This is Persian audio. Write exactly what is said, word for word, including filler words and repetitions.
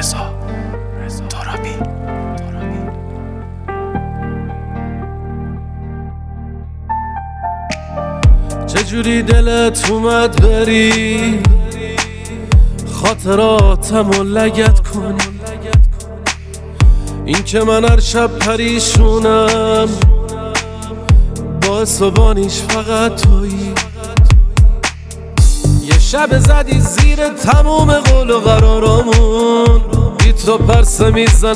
رضا ترابی. چجوری دلت اومد بری خاطراتمو لگت کنی؟ این که من هر شب پریشونم باعث و بانیش فقط تویی. یه شب زدی زیر تموم قول و قرارامون، بی تو پرسه میزن